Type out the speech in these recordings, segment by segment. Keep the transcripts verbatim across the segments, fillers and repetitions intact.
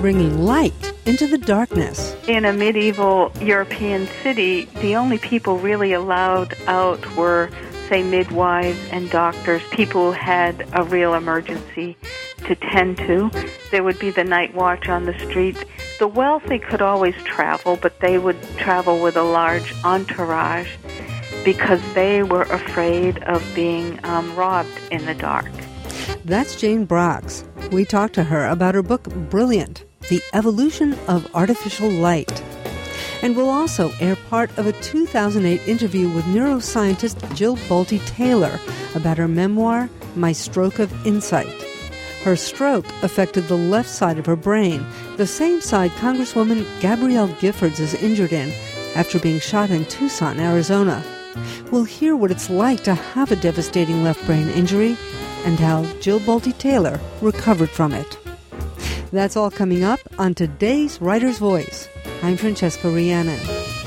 bringing light into the darkness. In a medieval European city, the only people really allowed out were, say, midwives and doctors, people who had a real emergency to tend to. There would be the night watch on the street. The wealthy could always travel, but they would travel with a large entourage because they were afraid of being um, robbed in the dark. That's Jane Brox. We talked to her about her book, Brilliant, The Evolution of Artificial Light. And we'll also air part of a two thousand eight interview with neuroscientist Jill Bolte Taylor about her memoir, My Stroke of Insight. Her stroke affected the left side of her brain, the same side Congresswoman Gabrielle Giffords is injured in after being shot in Tucson, Arizona. We'll hear what it's like to have a devastating left brain injury and how Jill Bolte Taylor recovered from it. That's all coming up on today's Writer's Voice. I'm Francesca Rhiannon.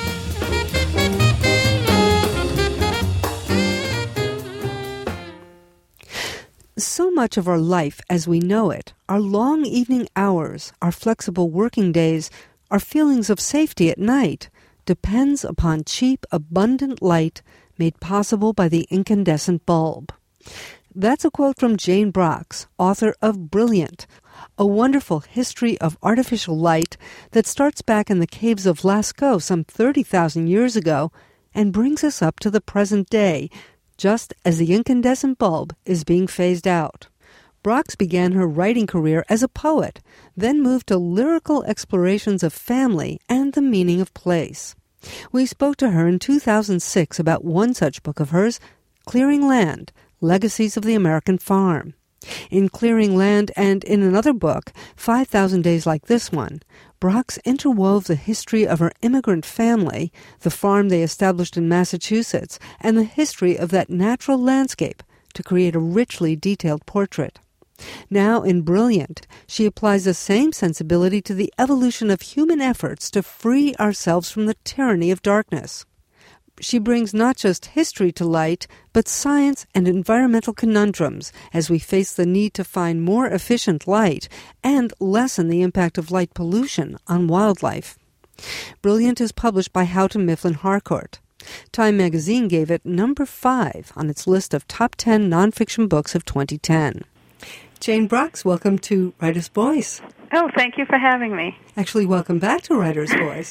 So much of our life as we know it, our long evening hours, our flexible working days, our feelings of safety at night, depends upon cheap, abundant light made possible by the incandescent bulb. That's a quote from Jane Brox, author of Brilliant, a wonderful history of artificial light that starts back in the caves of Lascaux some thirty thousand years ago and brings us up to the present day, just as the incandescent bulb is being phased out. Brox began her writing career as a poet, then moved to lyrical explorations of family and the meaning of place. We spoke to her in two thousand six about one such book of hers, Clearing Land, Legacies of the American Farm. In Clearing Land and in another book, five thousand Days Like This One, Brox interwove the history of her immigrant family, the farm they established in Massachusetts, and the history of that natural landscape to create a richly detailed portrait. Now, in Brilliant, she applies the same sensibility to the evolution of human efforts to free ourselves from the tyranny of darkness. She brings not just history to light, but science and environmental conundrums as we face the need to find more efficient light and lessen the impact of light pollution on wildlife. Brilliant is published by Houghton Mifflin Harcourt. Time magazine gave it number five on its list of top ten nonfiction books of twenty ten. Jane Brox, welcome to Writer's Voice. Oh, thank you for having me. Actually, welcome back to Writer's Voice.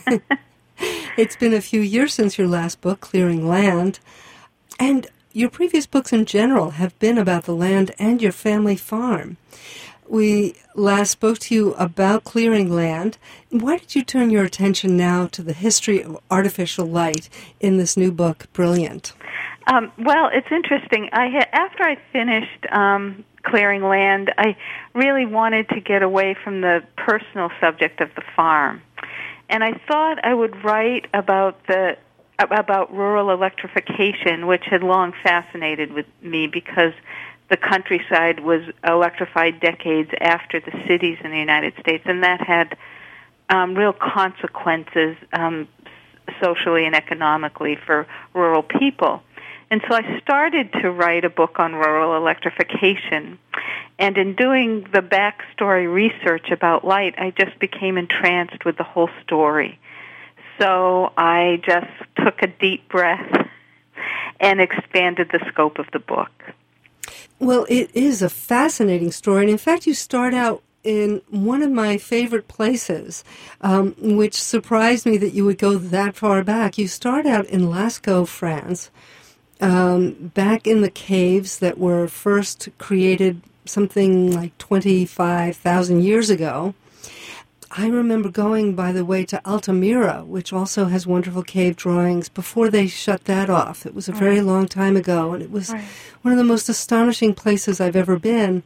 It's been a few years since your last book, Clearing Land, and your previous books in general have been about the land and your family farm. We last spoke to you about Clearing Land. Why did you turn your attention now to the history of artificial light in this new book, Brilliant? Um, well, it's interesting. I had, after I finished um, Clearing Land, I really wanted to get away from the personal subject of the farm. And I thought I would write about the about rural electrification, which had long fascinated with me because the countryside was electrified decades after the cities in the United States, and that had um, real consequences um, socially and economically for rural people. And so I started to write a book on rural electrification. And in doing the backstory research about light, I just became entranced with the whole story. So I just took a deep breath and expanded the scope of the book. Well, it is a fascinating story. And in fact, you start out in one of my favorite places, um, which surprised me that you would go that far back. You start out in Lascaux, France, um, back in the caves that were first created something like twenty-five thousand years ago. I remember going, by the way, to Altamira, which also has wonderful cave drawings, before they shut that off. It was a very long time ago, and it was right. one of the most astonishing places I've ever been.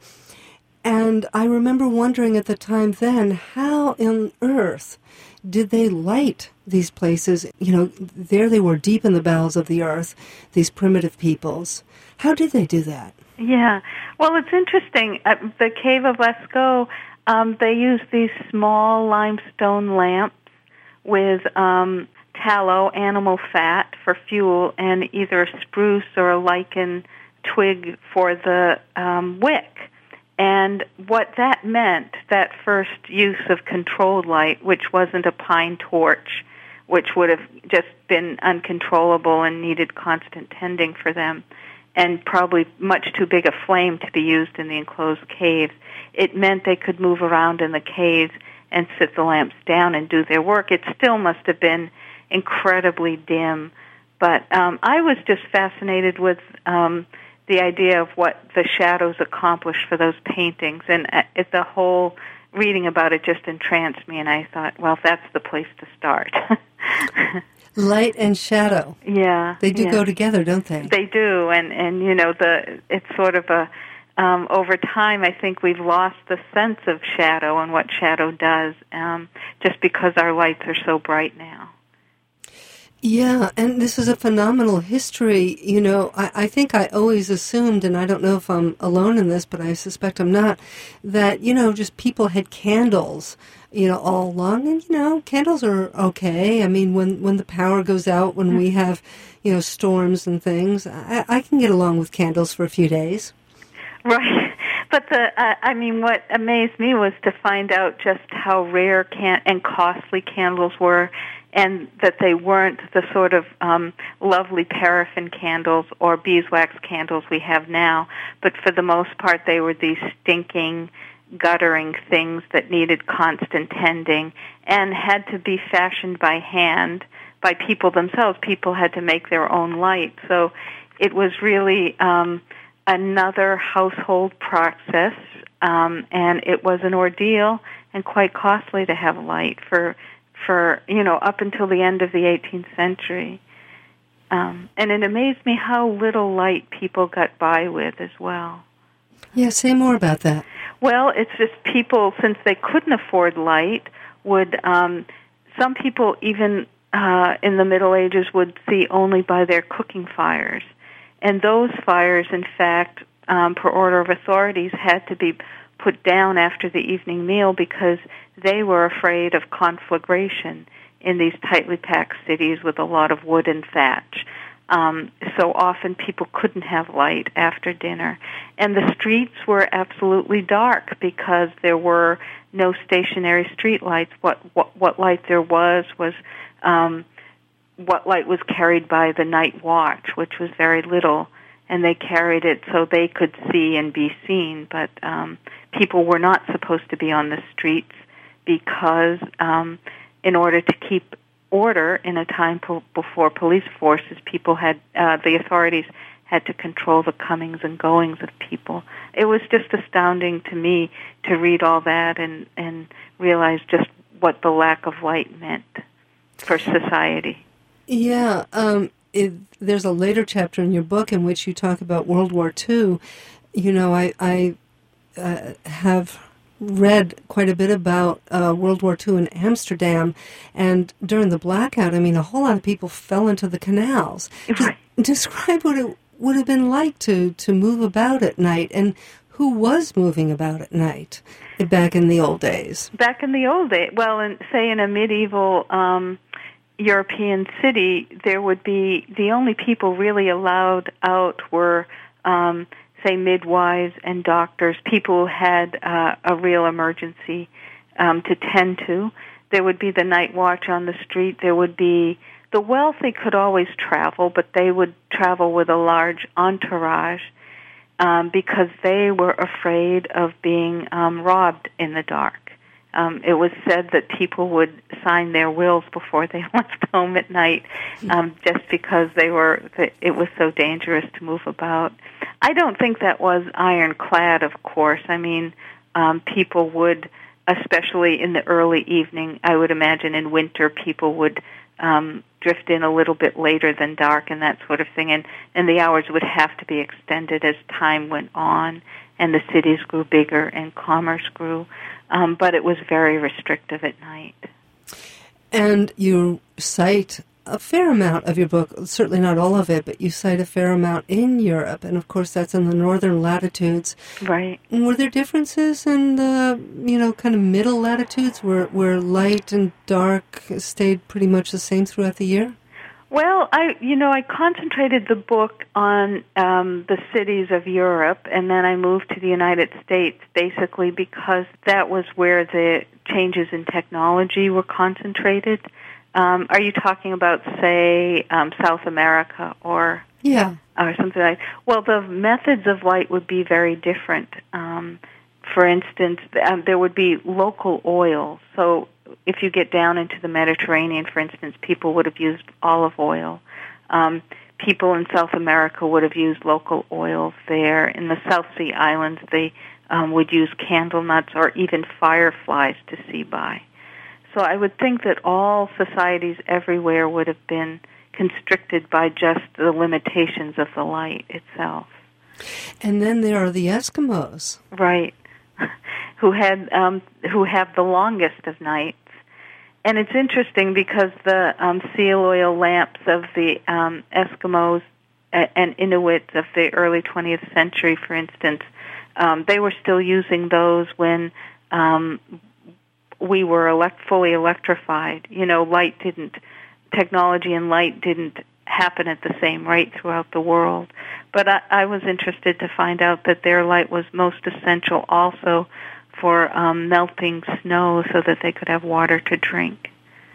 And I remember wondering at the time then, how on earth did they light these places? You know, there they were deep in the bowels of the earth, these primitive peoples. How did they do that? Yeah. Well, it's interesting. At the Cave of Lascaux, um, they used these small limestone lamps with um, tallow, animal fat for fuel, and either a spruce or a lichen twig for the um, wick. And what that meant, that first use of controlled light, which wasn't a pine torch, which would have just been uncontrollable and needed constant tending for them, and probably much too big a flame to be used in the enclosed caves, it meant they could move around in the caves and sit the lamps down and do their work. It still must have been incredibly dim, but um, I was just fascinated with um, the idea of what the shadows accomplished for those paintings, and uh, it, the whole reading about it just entranced me, and I thought, well, that's the place to start. Light and shadow. Yeah. They do yeah. go together, don't they? They do, and, and you know, the it's sort of a, um, over time, I think we've lost the sense of shadow and what shadow does, um, just because our lights are so bright now. Yeah, and this is a phenomenal history. You know, I, I think I always assumed, and I don't know if I'm alone in this, but I suspect I'm not, that, you know, just people had candles, you know, all along. And, you know, candles are okay. I mean, when, when the power goes out, when we have, you know, storms and things, I, I can get along with candles for a few days. Right. But the, uh, I mean, what amazed me was to find out just how rare can- and costly candles were, and that they weren't the sort of um, lovely paraffin candles or beeswax candles we have now, but for the most part they were these stinking, guttering things that needed constant tending and had to be fashioned by hand by people themselves. People had to make their own light. So it was really um, another household process, um, and it was an ordeal and quite costly to have light for for, you know, up until the end of the eighteenth century. Um, and it amazed me how little light people got by with as well. Yeah, say more about that. Well, it's just people, since they couldn't afford light, would, um, some people even uh, in the Middle Ages would see only by their cooking fires. And those fires, in fact, um, per order of authorities, had to be put down after the evening meal because they were afraid of conflagration in these tightly packed cities with a lot of wood and thatch. Um, so often people couldn't have light after dinner. And the streets were absolutely dark because there were no stationary street lights. What, what, what light there was was um, what light was carried by the night watch, which was very little. And they carried it so they could see and be seen. But um, people were not supposed to be on the streets because um, in order to keep order in a time po- before police forces, people had, uh, the authorities had to control the comings and goings of people. It was just astounding to me to read all that and, and realize just what the lack of light meant for society. Yeah, um, it, there's a later chapter in your book in which you talk about World War Two. You know, I, I uh, have read quite a bit about uh, World War Two in Amsterdam, and during the blackout, I mean, a whole lot of people fell into the canals. Right. Describe what it would have been like to, to move about at night, and who was moving about at night back in the old days. Back in the old days, well, in, say in a medieval um, European city, there would be, the only people really allowed out were um, say midwives and doctors, people who had uh, a real emergency um, to tend to. There would be the night watch on the street. There would be, the wealthy could always travel, but they would travel with a large entourage um, because they were afraid of being um, robbed in the dark. Um, it was said that people would sign their wills before they left home at night, um, just because they were. It was so dangerous to move about. I don't think that was ironclad, of course. I mean, um, people would, especially in the early evening, I would imagine in winter, people would um, drift in a little bit later than dark and that sort of thing, and, and the hours would have to be extended as time went on, and the cities grew bigger and commerce grew. Um, but it was very restrictive at night. And you cite a fair amount of your book, certainly not all of it, but you cite a fair amount in Europe, and of course that's in the northern latitudes. Right. Were there differences in the, you know, kind of middle latitudes where, where light and dark stayed pretty much the same throughout the year? Well, I, you know, I concentrated the book on um, the cities of Europe, and then I moved to the United States basically because that was where the changes in technology were concentrated. Um, are you talking about, say, um, South America or yeah, or something like? Well, the methods of light would be very different. Um, for instance, um, there would be local oil. So if you get down into the Mediterranean, for instance, people would have used olive oil. Um, people in South America would have used local oils there. In the South Sea Islands, they um, would use candle nuts or even fireflies to see by. So I would think that all societies everywhere would have been constricted by just the limitations of the light itself. And then there are the Eskimos. Right. who had um, who have the longest of nights. And it's interesting because the um, seal oil lamps of the um, Eskimos and Inuits of the early twentieth century, for instance, um, they were still using those when um, we were elect- fully electrified. You know, light didn't, technology and light didn't happen at the same rate throughout the world. But I, I was interested to find out that their light was most essential also for um, melting snow so that they could have water to drink.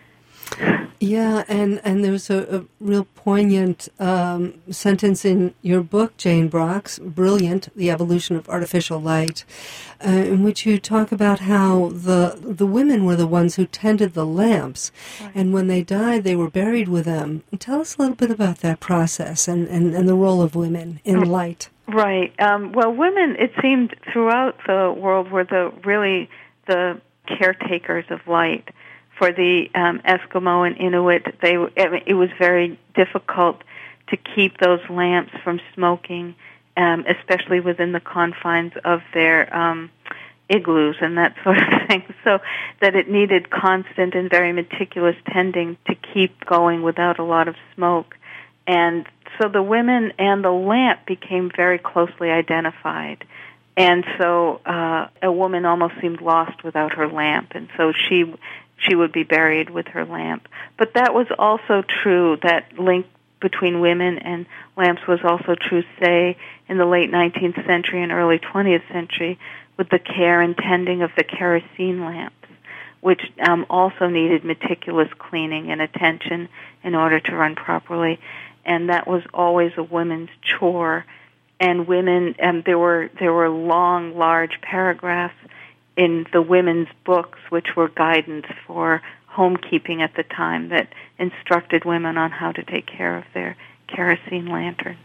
Yeah, and, and there's a, a real poignant um, sentence in your book, Jane Brock's, brilliant, The Evolution of Artificial Light, uh, in which you talk about how the the women were the ones who tended the lamps, right. And when they died, they were buried with them. Tell us a little bit about that process and, and, and the role of women in light. Right. Um, well, women, it seemed, throughout the world were the really the caretakers of light. For the um, Eskimo and Inuit, they it was very difficult to keep those lamps from smoking, um, especially within the confines of their um, igloos and that sort of thing. So that it needed constant and very meticulous tending to keep going without a lot of smoke. And so the women and the lamp became very closely identified. And so uh, a woman almost seemed lost without her lamp, and so she she would be buried with her lamp. But that was also true, that link between women and lamps was also true, say, in the late nineteenth century and early twentieth century with the care and tending of the kerosene lamps, which um, also needed meticulous cleaning and attention in order to run properly. And that was always a woman's chore. And women, and there were there were long, large paragraphs in the women's books, which were guidance for homekeeping at the time, that instructed women on how to take care of their kerosene lanterns.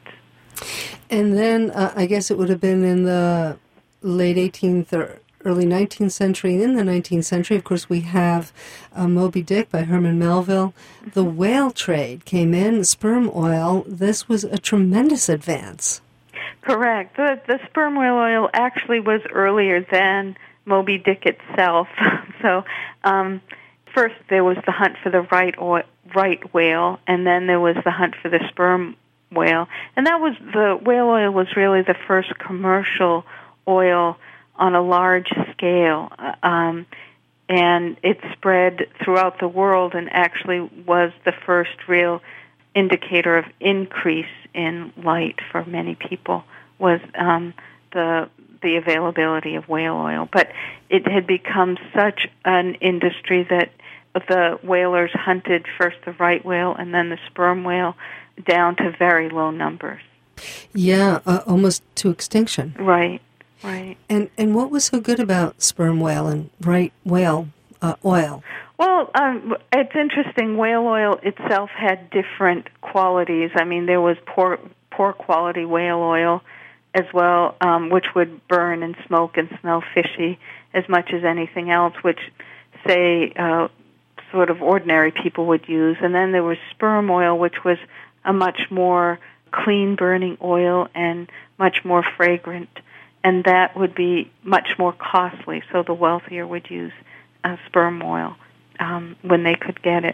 And then uh, I guess it would have been in the late eighteenth or early nineteenth century. And in the nineteenth century, of course, we have uh, Moby Dick by Herman Melville. Mm-hmm. The whale trade came in, sperm oil. This was a tremendous advance. Correct. The, the sperm whale oil actually was earlier than Moby Dick itself. So um, first there was the hunt for the right oil, right whale, and then there was the hunt for the sperm whale. And that was, the whale oil was really the first commercial oil on a large scale. Um, and it spread throughout the world and actually was the first real indicator of increase in light for many people, was um, the the availability of whale oil. But it had become such an industry that the whalers hunted first the right whale and then the sperm whale down to very low numbers. Yeah, uh, almost to extinction. Right, right. And and what was so good about sperm whale and right whale uh, oil? Well, um, it's interesting. Whale oil itself had different qualities. I mean, there was poor poor quality whale oil as well, um, which would burn and smoke and smell fishy as much as anything else, which, say, uh, sort of ordinary people would use. And then there was sperm oil, which was a much more clean-burning oil and much more fragrant, and that would be much more costly, so the wealthier would use uh, sperm oil um, when they could get it.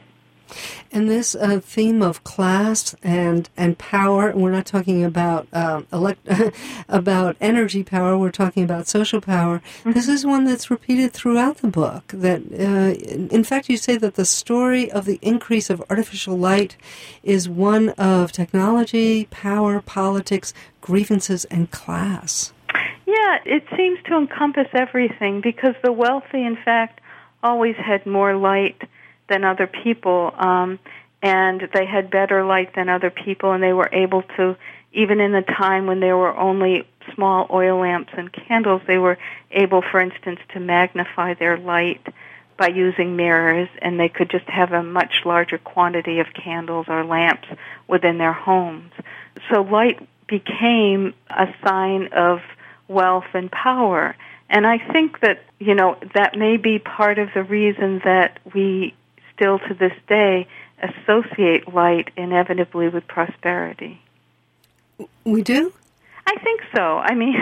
And this uh, theme of class and and power, we're not talking about um, elect about energy power, we're talking about social power. Mm-hmm. This is one that's repeated throughout the book. That, uh, in fact, you say that the story of the increase of artificial light is one of technology, power, politics, grievances, and class. Yeah, it seems to encompass everything because the wealthy, in fact, always had more light than other people, um, and they had better light than other people, and they were able to, even in a time when there were only small oil lamps and candles, they were able, for instance, to magnify their light by using mirrors, and they could just have a much larger quantity of candles or lamps within their homes. So light became a sign of wealth and power. And I think that, you know, that may be part of the reason that we still to this day associate light inevitably with prosperity. We do? I think so. I mean,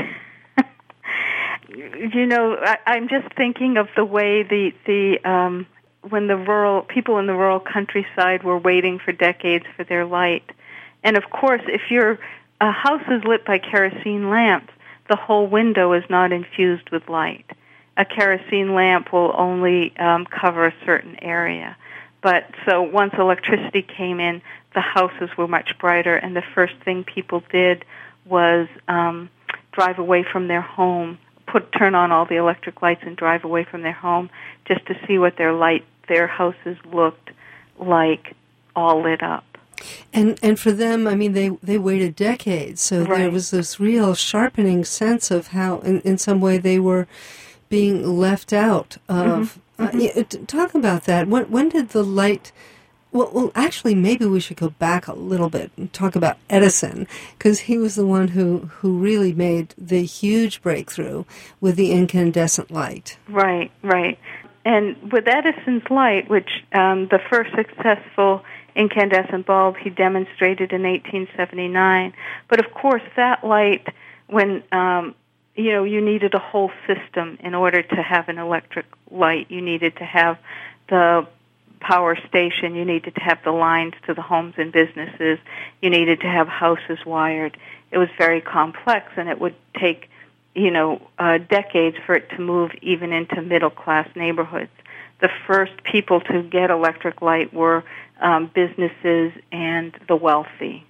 you know, I, I'm just thinking of the way the, the um, when the rural, people in the rural countryside were waiting for decades for their light. And of course, if your a house is lit by kerosene lamps, the whole window is not infused with light. A kerosene lamp will only um, cover a certain area. But so once electricity came in, the houses were much brighter, and the first thing people did was um, drive away from their home, put turn on all the electric lights and drive away from their home just to see what their light, their houses looked like all lit up. And and for them, I mean, they, they waited decades, so right. there was this real sharpening sense of how, in, in some way, they were being left out of. Mm-hmm. Uh, yeah, talk about that. When when did the light? Well, well, actually, maybe we should go back a little bit and talk about Edison, because he was the one who, who really made the huge breakthrough with the incandescent light. Right, right. And with Edison's light, which um, the first successful incandescent bulb he demonstrated in eighteen seventy-nine. But of course, that light, when um, you know, you needed a whole system in order to have an electric light. You needed to have the power station. You needed to have the lines to the homes and businesses. You needed to have houses wired. It was very complex, and it would take, you know, uh, decades for it to move even into middle-class neighborhoods. The first people to get electric light were um, businesses and the wealthy.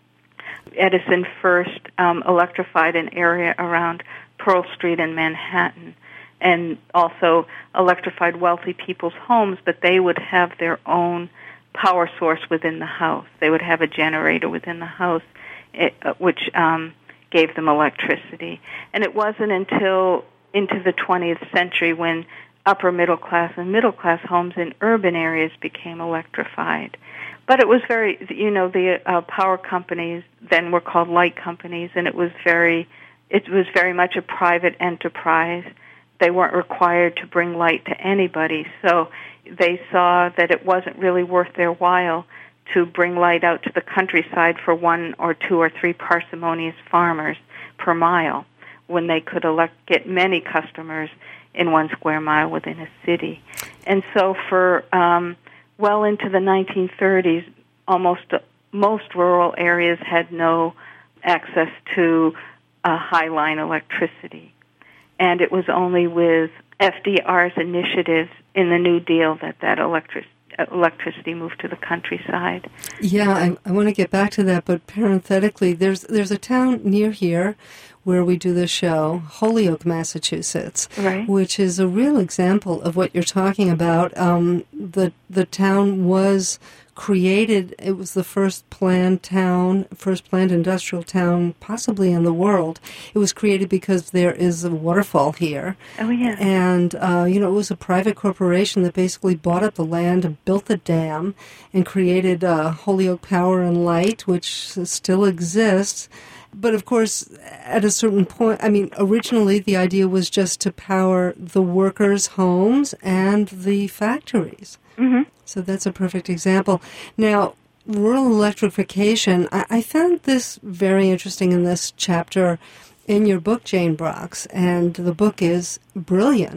Edison first um, electrified an area around Pearl Street in Manhattan, and also electrified wealthy people's homes, but they would have their own power source within the house. They would have a generator within the house, it, uh, which um, gave them electricity. And it wasn't until into the twentieth century when upper middle class and middle class homes in urban areas became electrified. But it was very, you know, the uh, power companies then were called light companies, and it was very, it was very much a private enterprise. They weren't required to bring light to anybody, so they saw that it wasn't really worth their while to bring light out to the countryside for one or two or three parsimonious farmers per mile, when they could elect, get many customers in one square mile within a city. And so for um, well into the nineteen thirties, almost uh, most rural areas had no access to uh, high-line electricity. And it was only with F D R's initiatives in the New Deal that that electric, electricity moved to the countryside. Yeah, I, I want to get back to that, but parenthetically, there's there's a town near here where we do this show, Holyoke, Massachusetts, right. which is a real example of what you're talking about. Um, the the town was created, it was the first planned town, first planned industrial town possibly in the world. It was created because there is a waterfall here. Oh, yeah. And, uh, you know, it was a private corporation that basically bought up the land and built the dam and created uh, Holyoke Power and Light, which still exists. But, of course, at a certain point, I mean, originally the idea was just to power the workers' homes and the factories. Mm-hmm. So that's a perfect example. Now, rural electrification, I, I found this very interesting in this chapter in your book, Jane Brox, and the book is brilliant.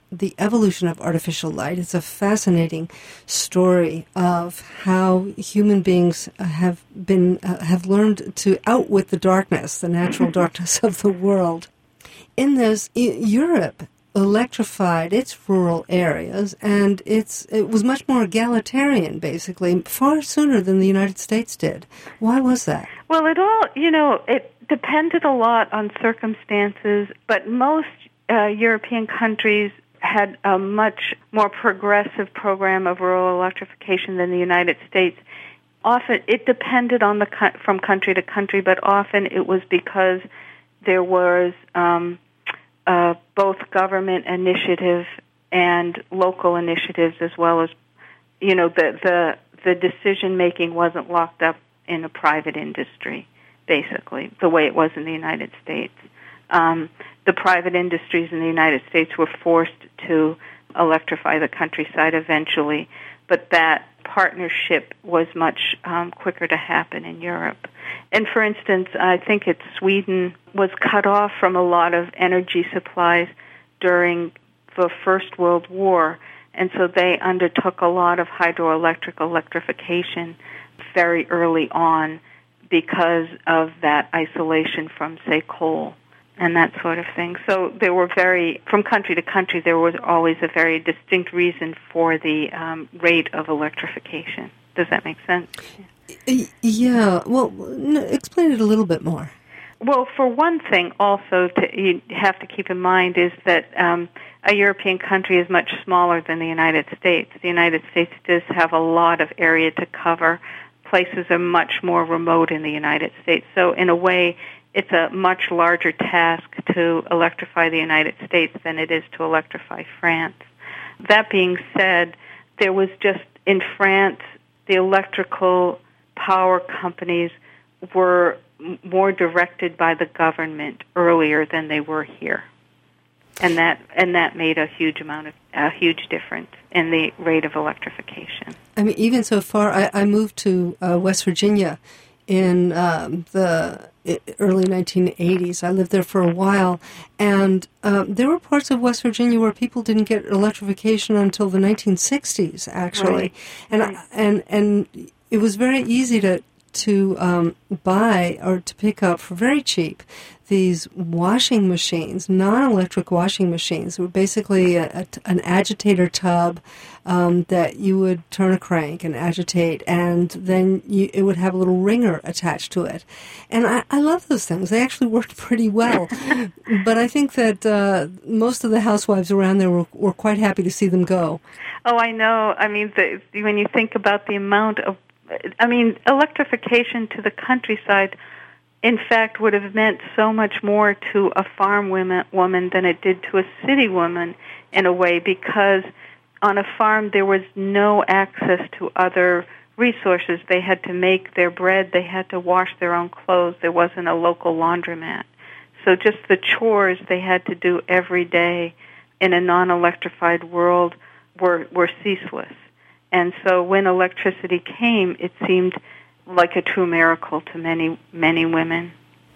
the evolution of artificial light. It's a fascinating story of how human beings have been uh, have learned to outwit the darkness, the natural darkness of the world. In this, I- Europe electrified its rural areas, and it's it was much more egalitarian, basically, far sooner than the United States did. Why was that? Well, it all, you know, it depended a lot on circumstances, but most uh, European countries had a much more progressive program of rural electrification than the United States. Often, it depended on the from country to country, but often it was because there was um, uh, both government initiative and local initiatives, as well as, you know, the the, the decision making wasn't locked up in a private industry, basically, the way it was in the United States. Um, the private industries in the United States were forced to electrify the countryside eventually, but that partnership was much um, quicker to happen in Europe. And for instance, I think it's Sweden was cut off from a lot of energy supplies during the First World War, and so they undertook a lot of hydroelectric electrification very early on because of that isolation from, say, coal and that sort of thing. So there were very, from country to country, there was always a very distinct reason for the um, rate of electrification. Does that make sense? Yeah. Well, no, explain it a little bit more. Well, for one thing, also to, you have to keep in mind is that um, a European country is much smaller than the United States. The United States does have a lot of area to cover. Places are much more remote in the United States. So in a way, it's a much larger task to electrify the United States than it is to electrify France. That being said, there was just, in France, the electrical power companies were more directed by the government earlier than they were here. And that and that made a huge amount of, a huge difference in the rate of electrification. I mean, even so far, I, I moved to uh, West Virginia in um, the early nineteen eighties. I lived there for a while, and um, there were parts of West Virginia where people didn't get electrification until the nineteen sixties, actually. Right. And right. and and it was very easy to to um, buy or to pick up for very cheap these washing machines, non-electric washing machines. They were basically a, a, an agitator tub um, that you would turn a crank and agitate, and then you, it would have a little wringer attached to it. And I, I love those things. They actually worked pretty well. But I think that uh, most of the housewives around there were, were quite happy to see them go. Oh, I know. I mean, the, when you think about the amount of, I mean, electrification to the countryside, in fact, would have meant so much more to a farm woman, woman than it did to a city woman in a way, because on a farm there was no access to other resources. They had to make their bread. They had to wash their own clothes. There wasn't a local laundromat. So just the chores they had to do every day in a non-electrified world were, were ceaseless. And so when electricity came, it seemed like a true miracle to many, many women.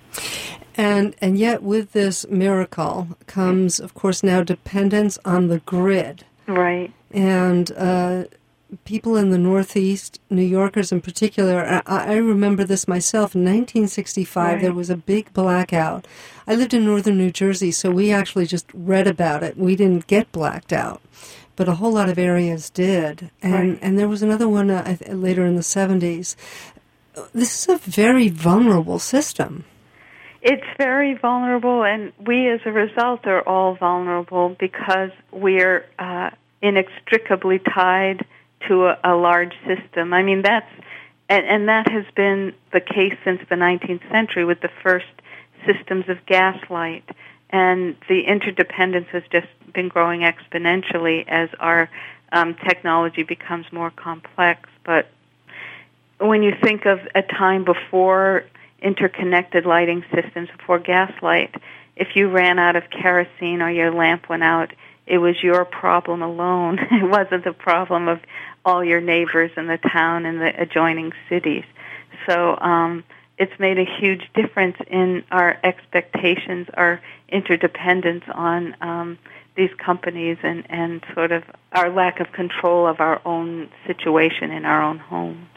And and yet with this miracle comes, of course, now dependence on the grid. Right. And uh, people in the Northeast, New Yorkers in particular, I, I remember this myself. In nineteen sixty-five, right. There was a big blackout. I lived in northern New Jersey, so we actually just read about it. We didn't get blacked out, but a whole lot of areas did. And, right. and there was another one uh, later in the seventies. This is a very vulnerable system. It's very vulnerable, and we as a result are all vulnerable because we're uh, inextricably tied to a, a large system. I mean, that's, and, and that has been the case since the nineteenth century with the first systems of gaslight. And the interdependence has just been growing exponentially as our um, technology becomes more complex. But when you think of a time before interconnected lighting systems, before gaslight, if you ran out of kerosene or your lamp went out, it was your problem alone. It wasn't the problem of all your neighbors in the town and the adjoining cities. So um, it's made a huge difference in our expectations, our interdependence on um, these companies, and, and sort of our lack of control of our own situation in our own home.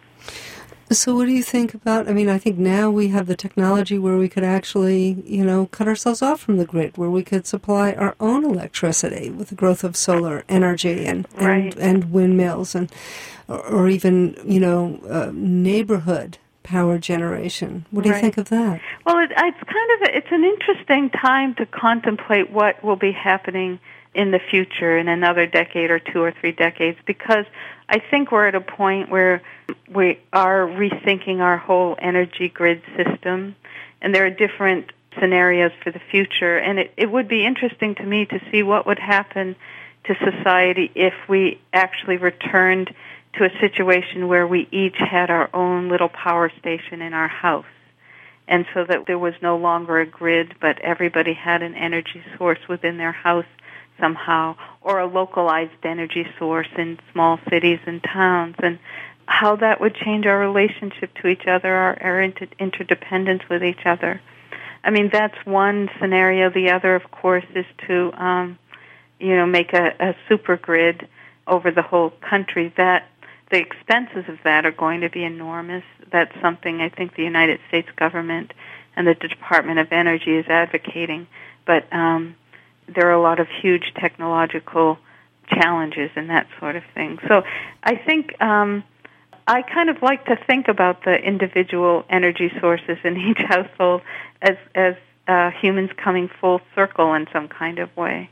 So what do you think about, I mean, I think now we have the technology where we could actually, you know, cut ourselves off from the grid, where we could supply our own electricity with the growth of solar energy and, right. and, and windmills, and or, or even, you know, uh, neighborhood power generation. What do you right. think of that? Well, it, it's kind of, a, it's an interesting time to contemplate what will be happening in the future in another decade or two or three decades, because I think we're at a point where we are rethinking our whole energy grid system, and there are different scenarios for the future, and it, it would be interesting to me to see what would happen to society if we actually returned to a situation where we each had our own little power station in our house, and so that there was no longer a grid, but everybody had an energy source within their house somehow, or a localized energy source in small cities and towns, and how that would change our relationship to each other, our, our inter- interdependence with each other. I mean, that's one scenario. The other, of course, is to, um, you know, make a, a super grid over the whole country. That the expenses of that are going to be enormous. That's something I think the United States government and the Department of Energy is advocating, but um, there are a lot of huge technological challenges and that sort of thing. So I think um, I kind of like to think about the individual energy sources in each household as as uh, humans coming full circle in some kind of way.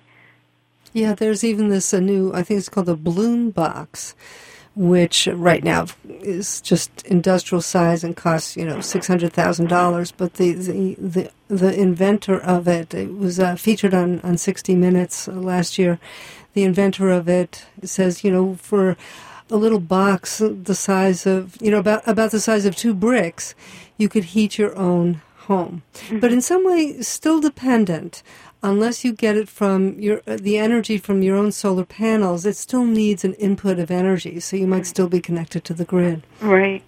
Yeah, there's even this a new, I think it's called a Bloom box, which right now is just industrial size and costs, you know, six hundred thousand dollars. But the, the, the, the inventor of it, it was uh, featured on, on sixty minutes uh, last year. The inventor of it says, you know, for a little box the size of, you know, about, about the size of two bricks, you could heat your own home. Mm-hmm. But in some way, still dependent. Unless you get it from your the energy from your own solar panels, it still needs an input of energy, so you might still be connected to the grid. Right.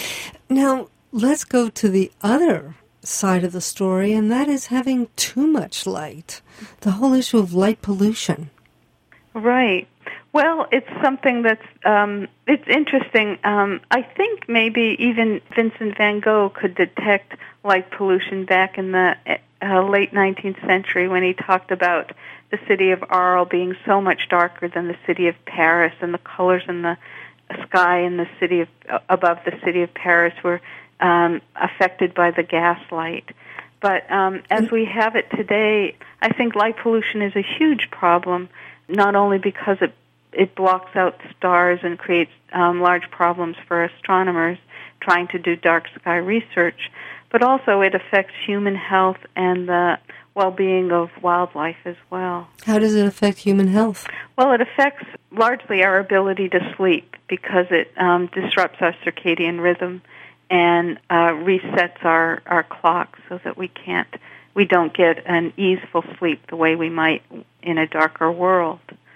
Now, let's go to the other side of the story, and that is having too much light, the whole issue of light pollution. Right. Well, it's something that's, um, it's interesting. Um, I think maybe even Vincent van Gogh could detect light pollution back in the uh, late nineteenth century when he talked about the city of Arles being so much darker than the city of Paris, and the colors in the sky in the city of, uh, above the city of Paris were um, affected by the gaslight. But um, as we have it today, I think light pollution is a huge problem, not only because it it blocks out stars and creates um, large problems for astronomers trying to do dark sky research, but also it affects human health and the well-being of wildlife as well. How does it affect human health? Well, it affects largely our ability to sleep because it um, disrupts our circadian rhythm and uh, resets our, our clock so that we can't, we don't get an easeful sleep the way we might in a darker world.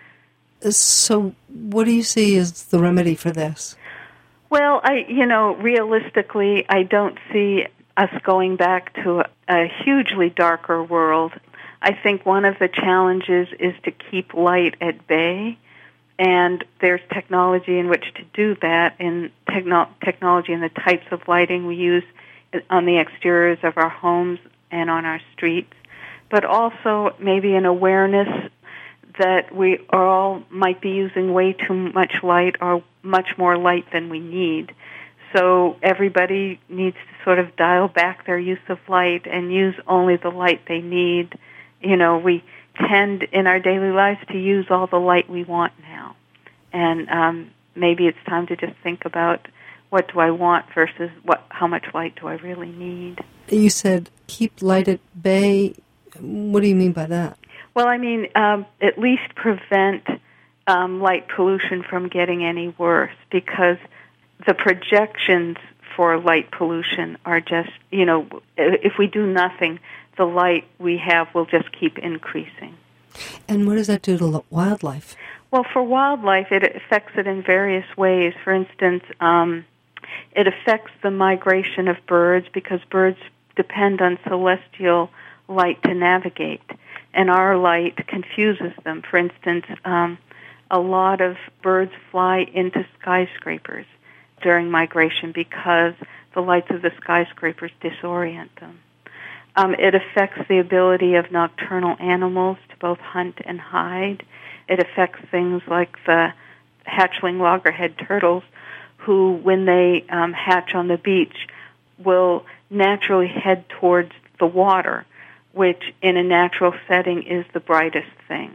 So what do you see as the remedy for this? Well, I, you know, realistically, I don't see us going back to a, a hugely darker world. I think one of the challenges is to keep light at bay, and there's technology in which to do that, in techno- technology and the types of lighting we use on the exteriors of our homes and on our streets, but also maybe an awareness that we all might be using way too much light or much more light than we need. So everybody needs to sort of dial back their use of light and use only the light they need. You know, we tend in our daily lives to use all the light we want now. And um, maybe it's time to just think about what do I want versus what, how much light do I really need. You said keep light at bay. What do you mean by that? Well, I mean, um, at least prevent um, light pollution from getting any worse, because the projections for light pollution are just, you know, if we do nothing, the light we have will just keep increasing. And what does that do to wildlife? Well, for wildlife, it affects it in various ways. For instance, um, It affects the migration of birds because birds depend on celestial light to navigate, and our light confuses them. For instance, um, a lot of birds fly into skyscrapers during migration because the lights of the skyscrapers disorient them. Um, it affects the ability of nocturnal animals to both hunt and hide. It affects things like the hatchling loggerhead turtles, who, when they um, hatch on the beach, will naturally head towards the water, which in a natural setting is the brightest thing.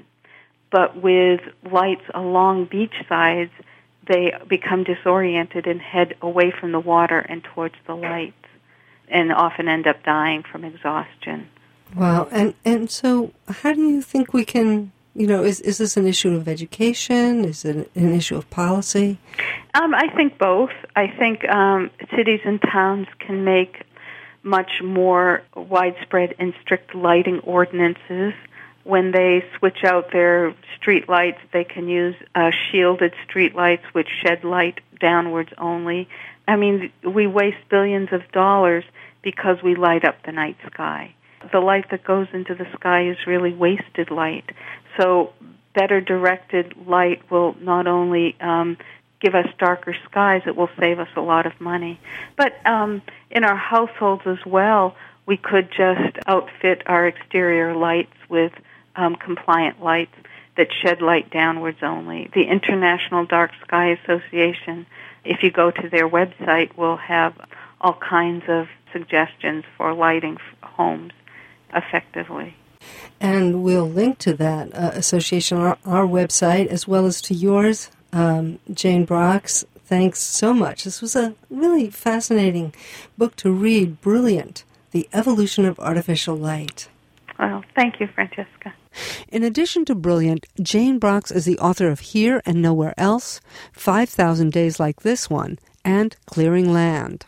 But with lights along beach sides, they become disoriented and head away from the water and towards the lights, and often end up dying from exhaustion. Wow. And and so how do you think we can, you know, is, is this an issue of education? Is it an issue of policy? Um, I think both. I think um, cities and towns can make much more widespread and strict lighting ordinances. When they switch out their street lights, they can use uh, shielded street lights which shed light downwards only. I mean, we waste billions of dollars because we light up the night sky. The light that goes into the sky is really wasted light. So better directed light will not only um, give us darker skies, it will save us a lot of money. But um, in our households as well, we could just outfit our exterior lights with um, compliant lights that shed light downwards only. The International Dark Sky Association, if you go to their website, will have all kinds of suggestions for lighting homes effectively. And we'll link to that uh, association on our, our website as well as to yours. Um, Jane Brox, thanks so much. This was a really fascinating book to read. Brilliant. The Evolution of Artificial Light. Well, thank you, Francesca. In addition to brilliant, Jane Brox is the author of Here and Nowhere Else, five thousand Days Like This One, and Clearing Land.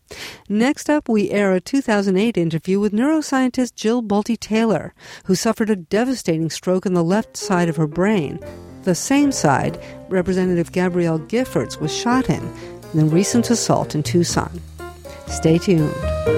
Next up, we air a two thousand eight interview with neuroscientist Jill Bolte Taylor, who suffered a devastating stroke in the left side of her brain, the same side Representative Gabrielle Giffords was shot in in the recent assault in Tucson. Stay tuned.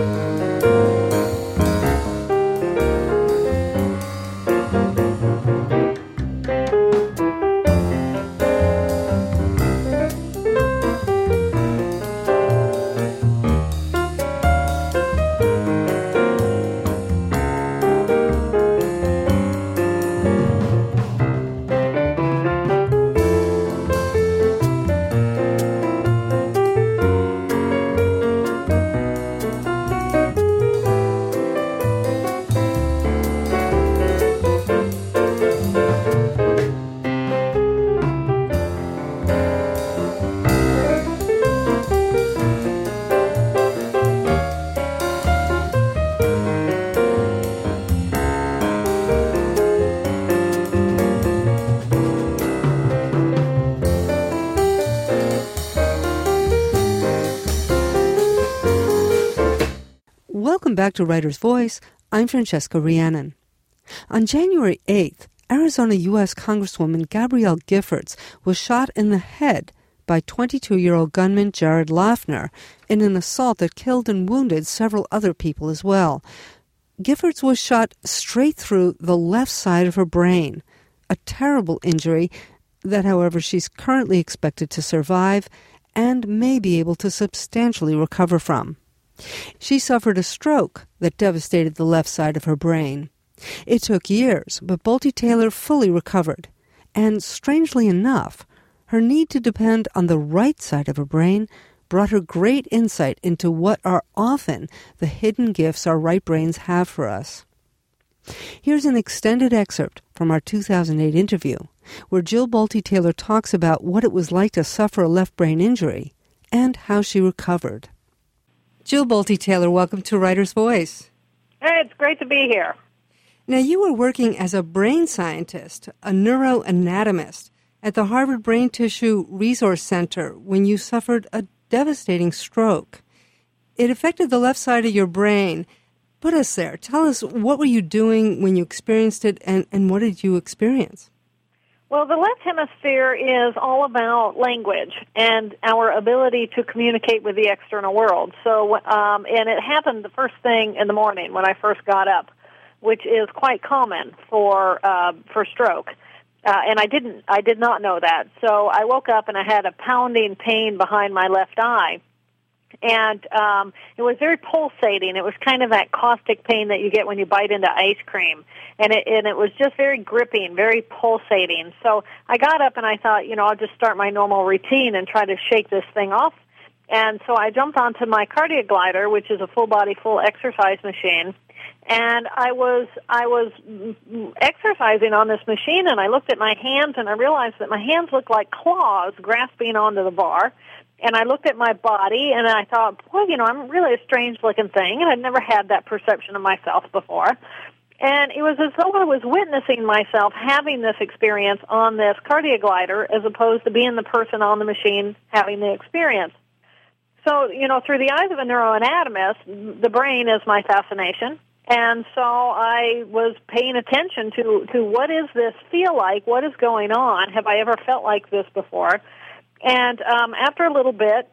Welcome back to Writer's Voice. I'm Francesca Rhiannon. On January eighth, Arizona U S Congresswoman Gabrielle Giffords was shot in the head by twenty-two-year-old gunman Jared Loughner in an assault that killed and wounded several other people as well. Giffords was shot straight through the left side of her brain, a terrible injury that, however, she's currently expected to survive and may be able to substantially recover from. She suffered a stroke that devastated the left side of her brain. It took years, but Bolte Taylor fully recovered. And strangely enough, her need to depend on the right side of her brain brought her great insight into what are often the hidden gifts our right brains have for us. Here's an extended excerpt from our two thousand eight interview, where Jill Bolte Taylor talks about what it was like to suffer a left brain injury and how she recovered. Jill Bolte Taylor, welcome to Writer's Voice. Hey, it's great to be here. Now, you were working as a brain scientist, a neuroanatomist, at the Harvard Brain Tissue Resource Center when you suffered a devastating stroke. It affected the left side of your brain. Put us there. Tell us, what were you doing when you experienced it, and, and what did you experience? Well, the left hemisphere is all about language and our ability to communicate with the external world. So, um, and it happened the first thing in the morning when I first got up, which is quite common for uh, for stroke. Uh, and I didn't, I did not know that. So I woke up and I had a pounding pain behind my left eye. And um, it was very pulsating. It was kind of that caustic pain that you get when you bite into ice cream. And it, and it was just very gripping, very pulsating. So I got up and I thought, you know, I'll just start my normal routine and try to shake this thing off. And so I jumped onto my CardioGlider, which is a full-body, full exercise machine. And I was I was exercising on this machine, and I looked at my hands, and I realized that my hands looked like claws grasping onto the bar. And I looked at my body, and I thought, boy, you know, I'm really a strange-looking thing, and I'd never had that perception of myself before. And it was as though I was witnessing myself having this experience on this CardioGlider as opposed to being the person on the machine having the experience. So, you know, through the eyes of a neuroanatomist, the brain is my fascination. And so I was paying attention to, to what does this feel like? What is going on? Have I ever felt like this before? And um, after a little bit,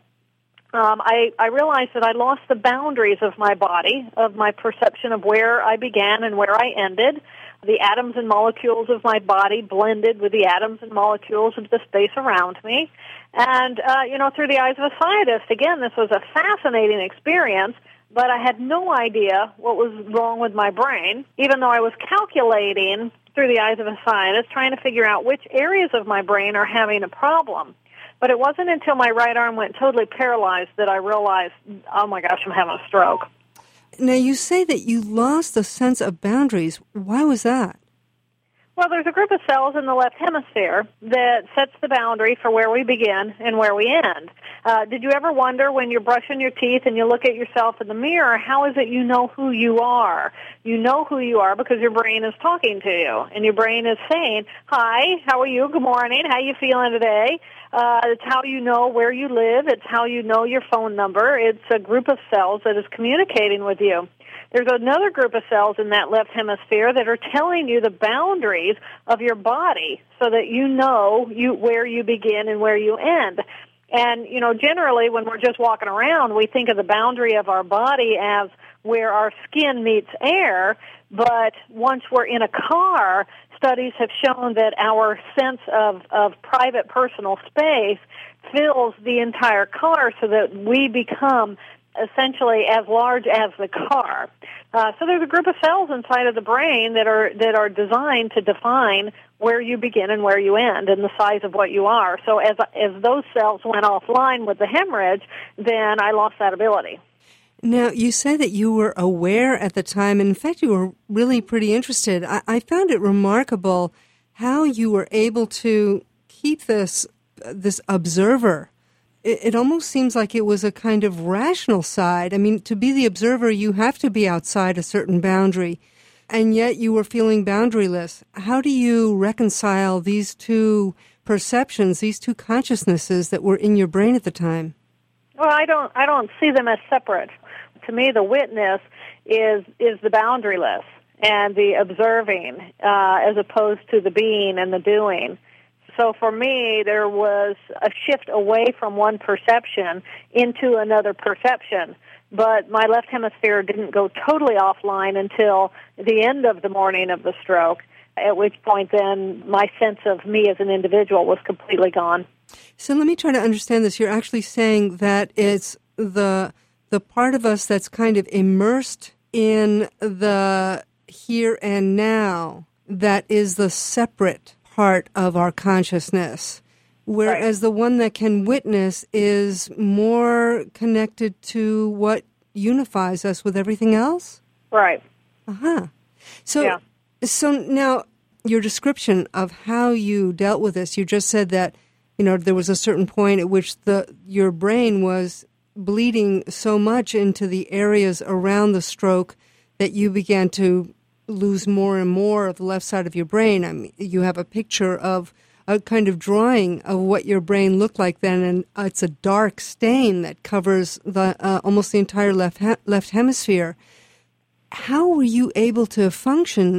um, I, I realized that I lost the boundaries of my body, of my perception of where I began and where I ended. The atoms and molecules of my body blended with the atoms and molecules of the space around me. And, uh, you know, through the eyes of a scientist, again, this was a fascinating experience, but I had no idea what was wrong with my brain, even though I was calculating through the eyes of a scientist, trying to figure out which areas of my brain are having a problem. But it wasn't until my right arm went totally paralyzed that I realized, oh my gosh, I'm having a stroke. Now, you say that you lost the sense of boundaries. Why was that? Well, there's a group of cells in the left hemisphere that sets the boundary for where we begin and where we end. Uh, did you ever wonder when you're brushing your teeth and you look at yourself in the mirror, how is it you know who you are? You know who you are because your brain is talking to you, and your brain is saying, hi, how are you? Good morning. How are you feeling today? Uh, it's how you know where you live. It's how you know your phone number. It's a group of cells that is communicating with you. There's another group of cells in that left hemisphere that are telling you the boundaries of your body so that you know you where you begin and where you end. And, you know, generally when we're just walking around, we think of the boundary of our body as where our skin meets air, but once we're in a car, studies have shown that our sense of, of private personal space fills the entire car so that we become essentially as large as the car. Uh, so there's a group of cells inside of the brain that are that are designed to define where you begin and where you end and the size of what you are. So as as those cells went offline with the hemorrhage, then I lost that ability. Now, you say that you were aware at the time, and in fact, you were really pretty interested. I, I found it remarkable how you were able to keep this this observer. It, it almost seems like it was a kind of rational side. I mean, to be the observer, you have to be outside a certain boundary, and yet you were feeling boundaryless. How do you reconcile these two perceptions, these two consciousnesses that were in your brain at the time? Well, I don't I don't see them as separate. To me, the witness is is the boundaryless and the observing uh, as opposed to the being and the doing. So for me, there was a shift away from one perception into another perception. But my left hemisphere didn't go totally offline until the end of the morning of the stroke, at which point then my sense of me as an individual was completely gone. So let me try to understand this. You're actually saying that it's the the part of us that's kind of immersed in the here and now that is the separate part of our consciousness, whereas right. the one that can witness is more connected to what unifies us with everything else? Right. Uh-huh. So, yeah. so now your description of how you dealt with this, you just said that, you know, there was a certain point at which the your brain was bleeding so much into the areas around the stroke that you began to lose more and more of the left side of your brain. I mean, you have a picture of a kind of drawing of what your brain looked like then, and it's a dark stain that covers the uh, almost the entire left he- left hemisphere. How were you able to function? You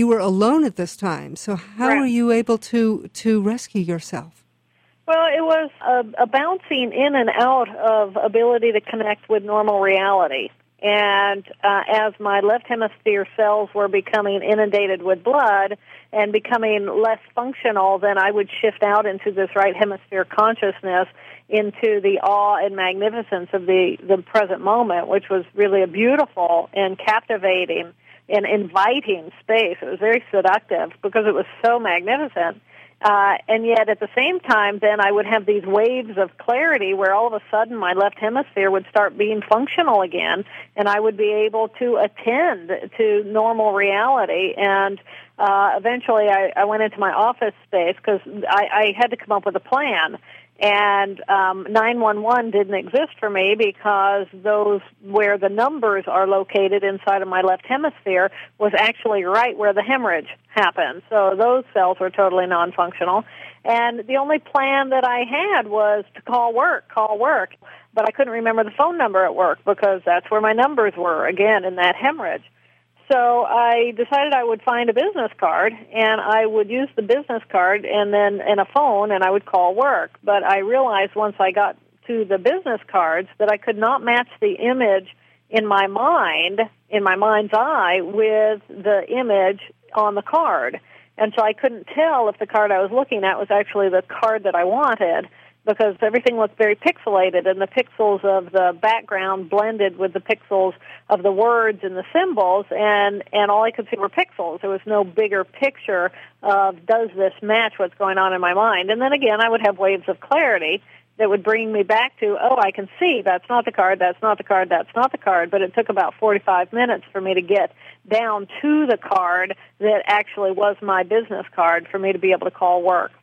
you were alone at this time. So how Right. were you able to, to rescue yourself? Well, it was a, a bouncing in and out of ability to connect with normal reality. And uh, as my left hemisphere cells were becoming inundated with blood and becoming less functional, then I would shift out into this right hemisphere consciousness, into the awe and magnificence of the, the present moment, which was really a beautiful and captivating and inviting space. It was very seductive because it was so magnificent. Uh, and yet at the same time, then I would have these waves of clarity where all of a sudden my left hemisphere would start being functional again, and I would be able to attend to normal reality. And uh, eventually I, I went into my office space because I, I had to come up with a plan. And um, nine one one didn't exist for me because those where the numbers are located inside of my left hemisphere was actually right where the hemorrhage happened. So those cells were totally non-functional. And the only plan that I had was to call work, call work. But I couldn't remember the phone number at work because that's where my numbers were, again, in that hemorrhage. So I decided I would find a business card, and I would use the business card and then and a phone, and I would call work. But I realized once I got to the business cards that I could not match the image in my mind, in my mind's eye, with the image on the card. And so I couldn't tell if the card I was looking at was actually the card that I wanted, because everything looked very pixelated, and the pixels of the background blended with the pixels of the words and the symbols, and, and all I could see were pixels. There was no bigger picture of, does this match what's going on in my mind? And then again, I would have waves of clarity that would bring me back to, oh, I can see that's not the card, that's not the card, that's not the card. But it took about forty-five minutes for me to get down to the card that actually was my business card for me to be able to call work.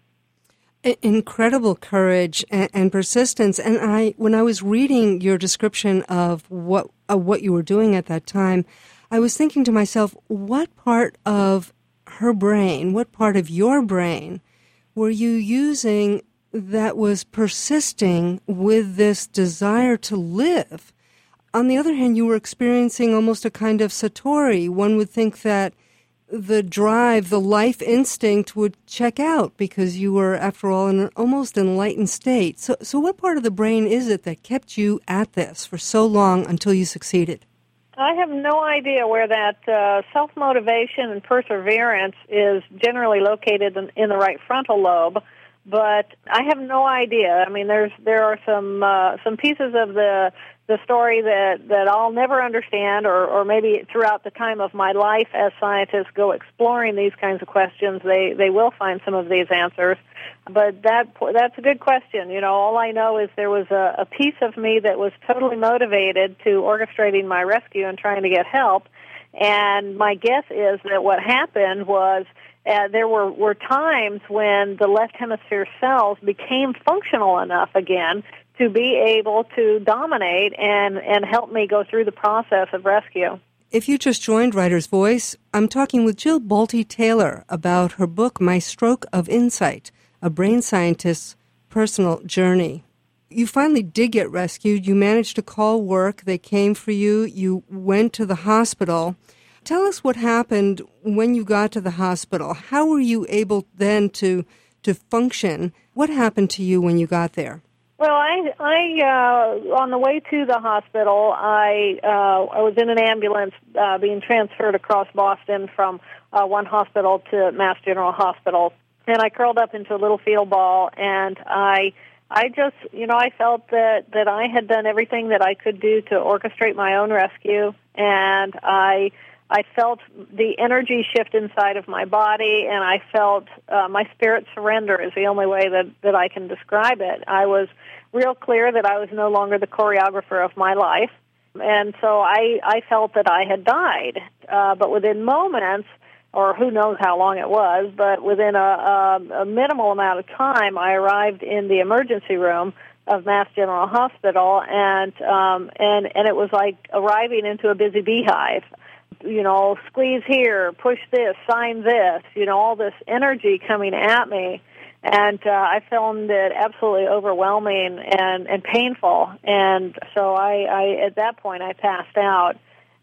Incredible courage and, and persistence. And I, when I was reading your description of what of what you were doing at that time, I was thinking to myself, what part of her brain, what part of your brain were you using that was persisting with this desire to live? On the other hand, you were experiencing almost a kind of satori. One would think that the drive, the life instinct would check out because you were, after all, in an almost enlightened state. So, so what part of the brain is it that kept you at this for so long until you succeeded? I have no idea where that uh, self-motivation and perseverance is generally located in, in the right frontal lobe, but I have no idea. I mean, there's there are some uh, some pieces of the the story that, that I'll never understand, or, or maybe throughout the time of my life as scientists go exploring these kinds of questions, they, they will find some of these answers. But that that's a good question. You know, all I know is there was a, a piece of me that was totally motivated to orchestrating my rescue and trying to get help. And my guess is that what happened was uh, there were, were times when the left hemisphere cells became functional enough again to be able to dominate and, and help me go through the process of rescue. If you just joined Writer's Voice, I'm talking with Jill Bolte Taylor about her book, My Stroke of Insight, A Brain Scientist's Personal Journey. You finally did get rescued. You managed to call work. They came for you. You went to the hospital. Tell us what happened when you got to the hospital. How were you able then to, to function? What happened to you when you got there? Well, I, I uh, on the way to the hospital, I uh, I was in an ambulance uh, being transferred across Boston from uh, one hospital to Mass General Hospital, and I curled up into a little field ball, and I I just, you know, I felt that, that I had done everything that I could do to orchestrate my own rescue, and I I felt the energy shift inside of my body, and I felt uh, my spirit surrender is the only way that, that I can describe it. I was real clear that I was no longer the choreographer of my life, and so I, I felt that I had died. Uh, but within moments, or who knows how long it was, but within a, a, a minimal amount of time, I arrived in the emergency room of Mass General Hospital, and um, and and it was like arriving into a busy beehive. You know, squeeze here, push this, sign this, you know, all this energy coming at me. And uh, I found it absolutely overwhelming and, and painful. And so I, I, at that point, I passed out.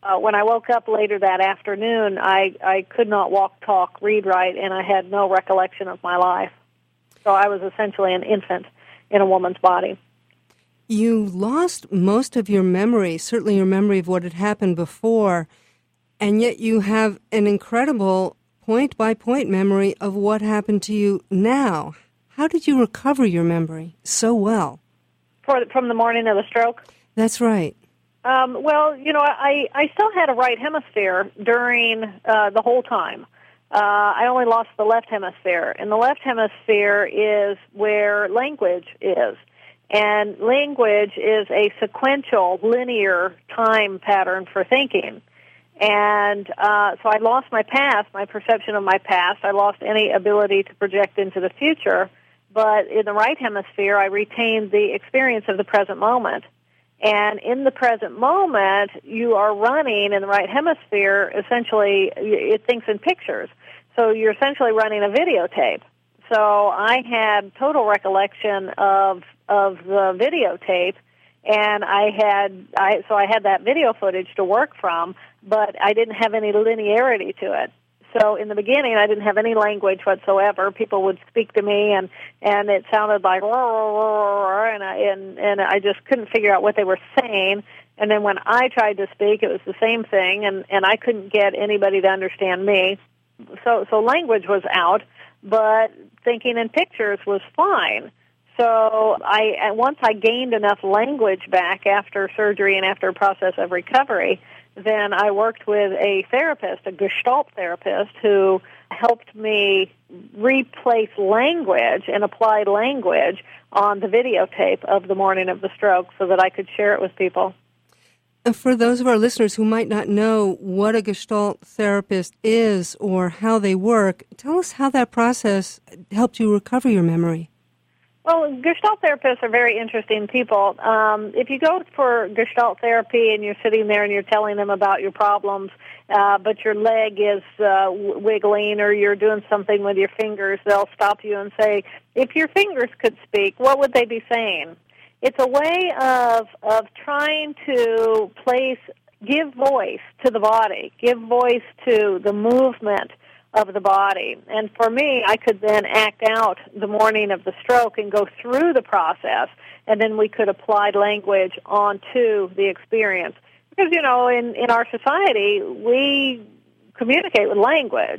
uh, when I woke up later that afternoon, I, I could not walk, talk, read, write, and I had no recollection of my life. So I was essentially an infant in a woman's body. You lost most of your memory, certainly your memory of what had happened before, and yet you have an incredible point-by-point memory of what happened to you now. How did you recover your memory so well? For, from the morning of the stroke? That's right. Um, well, you know, I, I still had a right hemisphere during uh, the whole time. Uh, I only lost the left hemisphere, and the left hemisphere is where language is. And language is a sequential, linear time pattern for thinking. And uh, so I lost my past, my perception of my past. I lost any ability to project into the future. But in the right hemisphere, I retained the experience of the present moment. And in the present moment, you are running in the right hemisphere, essentially, it thinks in pictures. So you're essentially running a videotape. So I had total recollection of of the videotape, and I had I so I had that video footage to work from, but I didn't have any linearity to it. So in the beginning, I didn't have any language whatsoever. People would speak to me, and, and it sounded like roar, roar, roar, and I and and I just couldn't figure out what they were saying. And then when I tried to speak, it was the same thing, and, and I couldn't get anybody to understand me. So so language was out, but thinking in pictures was fine. So I once I gained enough language back after surgery and after a process of recovery, then I worked with a therapist, a Gestalt therapist, who helped me replace language and apply language on the videotape of the morning of the stroke so that I could share it with people. For those of our listeners who might not know what a Gestalt therapist is or how they work, tell us how that process helped you recover your memory. Well, Gestalt therapists are very interesting people. Um, if you go for Gestalt therapy and you're sitting there and you're telling them about your problems, uh, but your leg is uh, wiggling or you're doing something with your fingers, they'll stop you and say, if your fingers could speak, what would they be saying? It's a way of of trying to place, give voice to the body, give voice to the movement of the body. And for me, I could then act out the morning of the stroke and go through the process, and then we could apply language onto the experience. Because, you know, in, in our society, we communicate with language.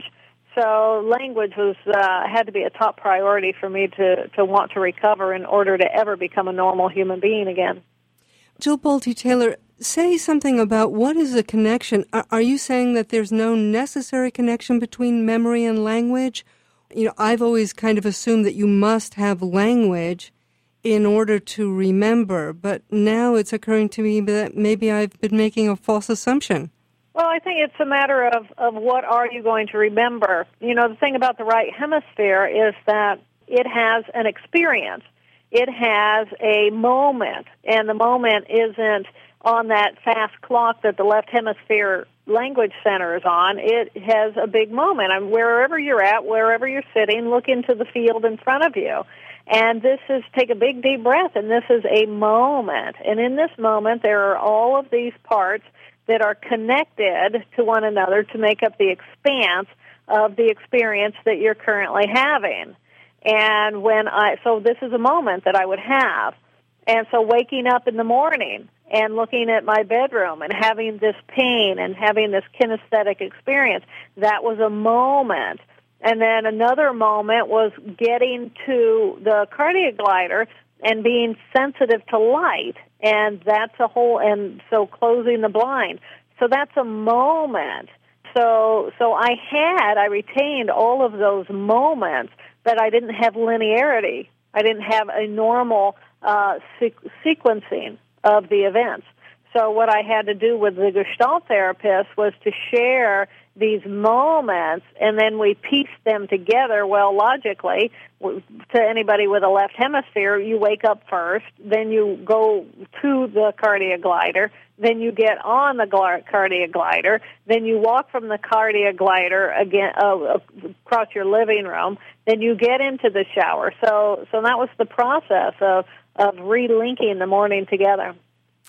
So language was uh, had to be a top priority for me to, to want to recover in order to ever become a normal human being again. Jill Bolte Taylor, say something about what is the connection. Are, are you saying that there's no necessary connection between memory and language? You know, I've always kind of assumed that you must have language in order to remember, but now it's occurring to me that maybe I've been making a false assumption. Well, I think it's a matter of, of what are you going to remember. You know, the thing about the right hemisphere is that it has an experience. It has a moment, and the moment isn't on that fast clock that the left hemisphere language center is on. It has a big moment. I mean, wherever you're at, wherever you're sitting, look into the field in front of you. And this is, take a big, deep breath, and this is a moment. And in this moment, there are all of these parts that are connected to one another to make up the expanse of the experience that you're currently having. And when I, so this is a moment that I would have. And so waking up in the morning and looking at my bedroom and having this pain and having this kinesthetic experience, that was a moment. And then another moment was getting to the cardiac glider and being sensitive to light. And that's a whole, and so closing the blind. So that's a moment. So, so I had, I retained all of those moments, but I didn't have linearity. I didn't have a normal uh, se- sequencing of the events. So what I had to do with the Gestalt therapist was to share these moments, and then we pieced them together, well, logically. To anybody with a left hemisphere, you wake up first, then you go to the cardiac glider, then you get on the cardiac glider, then you walk from the cardiac glider again uh, across your living room, then you get into the shower. So, so that was the process of, of relinking the morning together.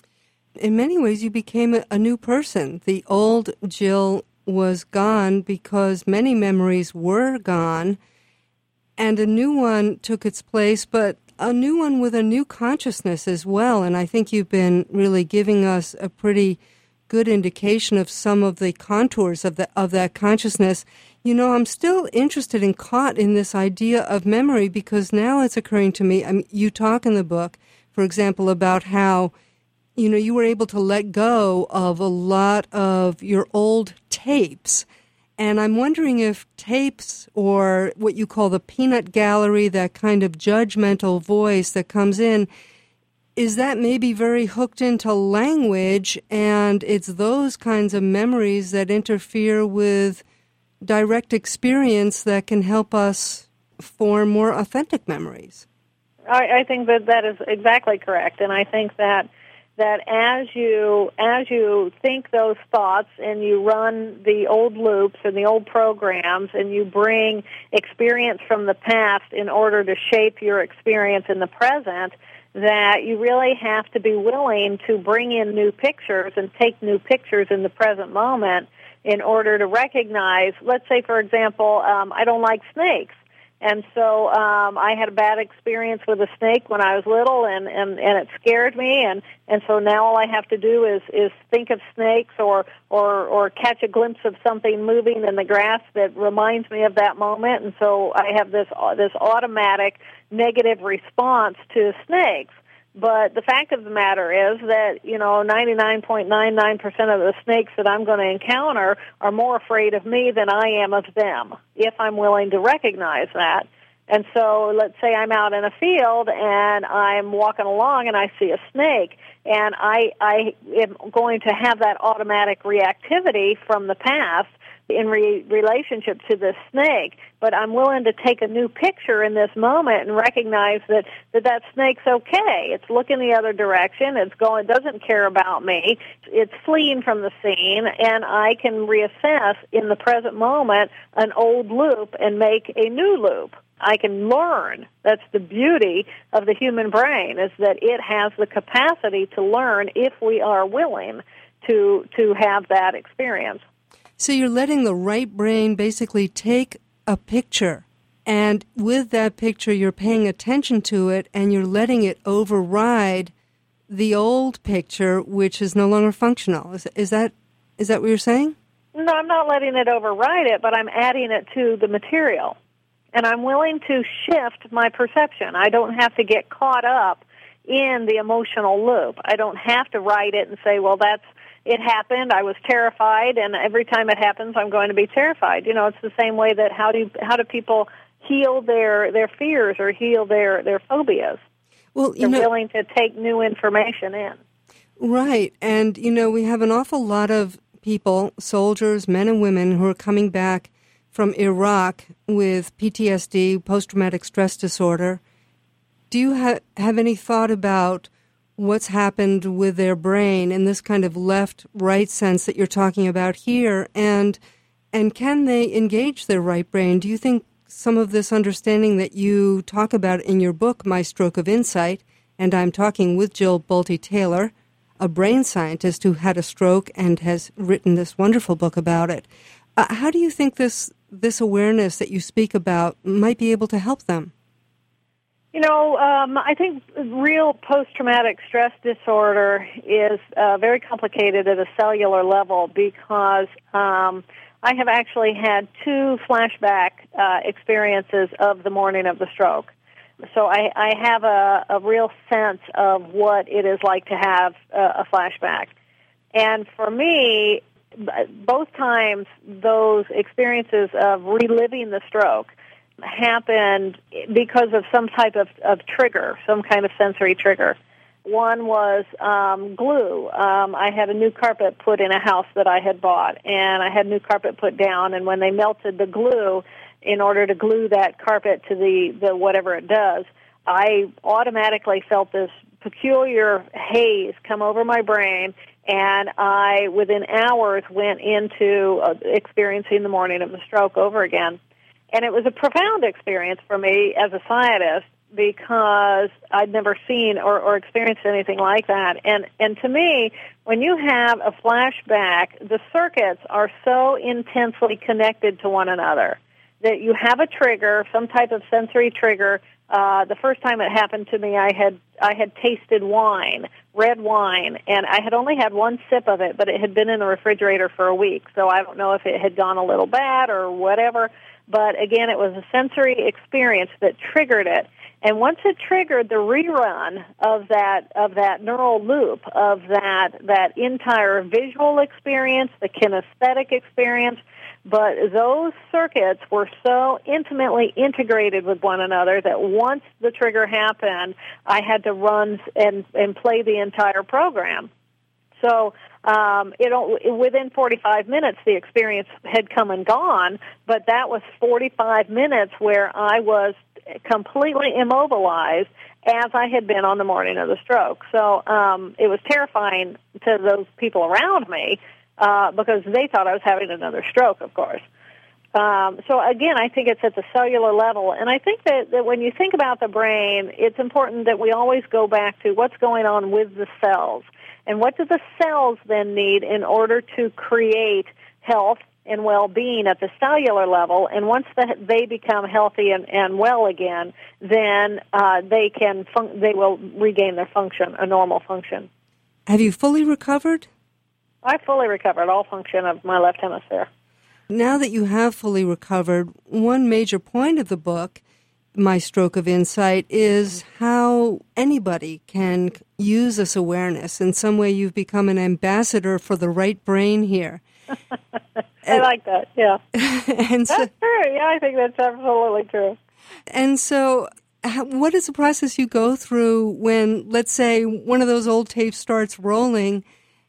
in many ways, you became a, a new person. The old Jill was gone because many memories were gone, and a new one took its place, but a new one with a new consciousness as well. And I think you've been really giving us a pretty good indication of some of the contours of the of that consciousness. You know, I'm still interested and caught in this idea of memory because now it's occurring to me. I mean, you talk in the book, for example, about how, you know, you were able to let go of a lot of your old tapes. And I'm wondering if tapes, or what you call the peanut gallery, that kind of judgmental voice that comes in, is that maybe very hooked into language, and it's those kinds of memories that interfere with direct experience that can help us form more authentic memories. I, I think that that is exactly correct, and I think that that as you as you think those thoughts and you run the old loops and the old programs and you bring experience from the past in order to shape your experience in the present, that you really have to be willing to bring in new pictures and take new pictures in the present moment in order to recognize, let's say, for example, um, I don't like snakes. And so um, I had a bad experience with a snake when I was little, and, and, and it scared me. And, and so now all I have to do is, is think of snakes or, or, or catch a glimpse of something moving in the grass that reminds me of that moment. And so I have this this automatic negative response to snakes. But the fact of the matter is that, you know, ninety-nine point nine nine percent of the snakes that I'm going to encounter are more afraid of me than I am of them, if I'm willing to recognize that. And so let's say I'm out in a field and I'm walking along and I see a snake, and I, I am going to have that automatic reactivity from the past in re- relationship to this snake, but I'm willing to take a new picture in this moment and recognize that, that that snake's okay. It's looking the other direction. It's going, doesn't care about me. It's fleeing from the scene, and I can reassess in the present moment an old loop and make a new loop. I can learn. That's the beauty of the human brain, is that it has the capacity to learn if we are willing to to have that experience. So you're letting the right brain basically take a picture, and with that picture you're paying attention to it, and you're letting it override the old picture, which is no longer functional. Is, is that is that what you're saying? No, I'm not letting it override it, but I'm adding it to the material. And I'm willing to shift my perception. I don't have to get caught up in the emotional loop. I don't have to write it and say, well, that's, it happened, I was terrified, and every time it happens, I'm going to be terrified. You know, it's the same way that how do how do people heal their, their fears or heal their, their phobias? Well, you They're know, willing to take new information in. Right. And, you know, we have an awful lot of people, soldiers, men and women, who are coming back from Iraq with P T S D, post-traumatic stress disorder. Do you ha- have any thought about what's happened with their brain in this kind of left-right sense that you're talking about here? And and can they engage their right brain? Do you think some of this understanding that you talk about in your book, My Stroke of Insight, and I'm talking with Jill Bolte Taylor, a brain scientist who had a stroke and has written this wonderful book about it. Uh, how do you think this this awareness that you speak about might be able to help them? You know, um, I think real post-traumatic stress disorder is uh, very complicated at a cellular level because um, I have actually had two flashback uh, experiences of the morning of the stroke. So I, I have a, a real sense of what it is like to have a, a flashback. And for me, both times those experiences of reliving the stroke happened because of some type of, of trigger, some kind of sensory trigger. One was um, glue. Um, I had a new carpet put in a house that I had bought, and I had new carpet put down, and when they melted the glue, in order to glue that carpet to the, the whatever it does, I automatically felt this peculiar haze come over my brain, and I, within hours, went into uh, experiencing the morning of the stroke over again. And it was a profound experience for me as a scientist because I'd never seen or, or experienced anything like that. And and to me, when you have a flashback, the circuits are so intensely connected to one another that you have a trigger, some type of sensory trigger. Uh, the first time it happened to me, I had I had tasted wine, red wine, and I had only had one sip of it, but it had been in the refrigerator for a week, so I don't know if it had gone a little bad or whatever. But again, it was a sensory experience that triggered it. And once it triggered the rerun of that of that neural loop, of that that entire visual experience, the kinesthetic experience, but those circuits were so intimately integrated with one another that once the trigger happened, I had to run and, and play the entire program. So um, it, within forty-five minutes, the experience had come and gone, but that was forty-five minutes where I was completely immobilized as I had been on the morning of the stroke. So um, it was terrifying to those people around me uh, because they thought I was having another stroke, of course. Um, so again, I think it's at the cellular level. And I think that, that when you think about the brain, it's important that we always go back to what's going on with the cells. And what do the cells then need in order to create health and well-being at the cellular level? And once the, they become healthy and, and well again, then uh, they can fun- they will regain their function, a normal function. Have you fully recovered? I fully recovered all function of my left hemisphere. Now that you have fully recovered, one major point of the book, My Stroke of Insight, is how anybody can use this awareness. In some way, you've become an ambassador for the right brain here. I like that, yeah. and so, that's true. Yeah, I think that's absolutely true. And so what is the process you go through when, let's say, one of those old tapes starts rolling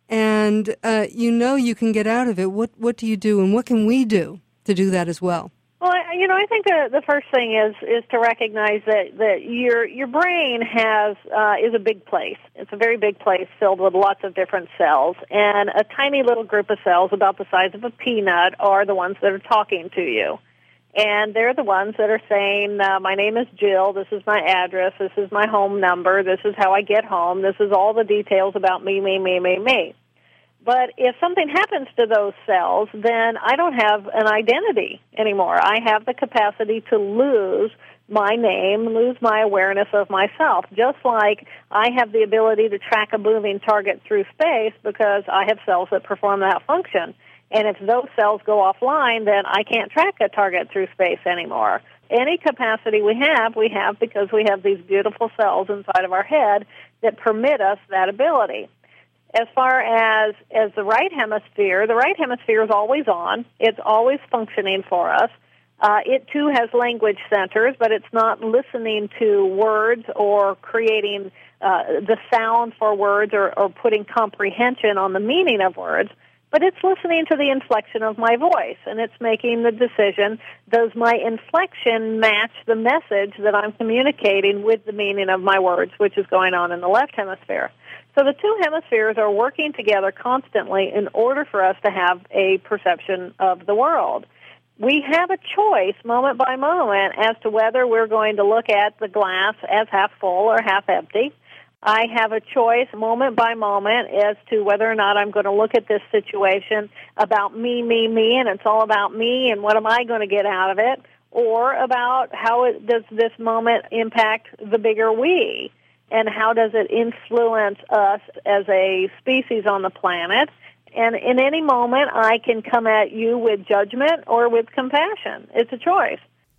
and uh, you know you can get out of it? What what do you do, and what can we do to do that as well? Well, you know, I think the the first thing is is to recognize that, that your your brain has uh, is a big place. It's a very big place filled with lots of different cells, and a tiny little group of cells about the size of a peanut are the ones that are talking to you, and they're the ones that are saying, uh, "My name is Jill. This is my address. This is my home number. This is how I get home. This is all the details about me, me, me, me, me." But if something happens to those cells, then I don't have an identity anymore. I have the capacity to lose my name, lose my awareness of myself, just like I have the ability to track a moving target through space because I have cells that perform that function. And if those cells go offline, then I can't track a target through space anymore. Any capacity we have, we have because we have these beautiful cells inside of our head that permit us that ability. As far as, as the right hemisphere, the right hemisphere is always on. It's always functioning for us. Uh, it, too, has language centers, but it's not listening to words or creating uh, the sound for words or, or putting comprehension on the meaning of words, but it's listening to the inflection of my voice, and it's making the decision, does my inflection match the message that I'm communicating with the meaning of my words, which is going on in the left hemisphere. So the two hemispheres are working together constantly in order for us to have a perception of the world. We have a choice moment by moment as to whether we're going to look at the glass as half full or half empty. I have a choice moment by moment as to whether or not I'm going to look at this situation about me, me, me, and it's all about me and what am I going to get out of it, or about how it, does this moment impact the bigger we. And how does it influence us as a species on the planet? And in any moment, I can come at you with judgment or with compassion. It's a choice.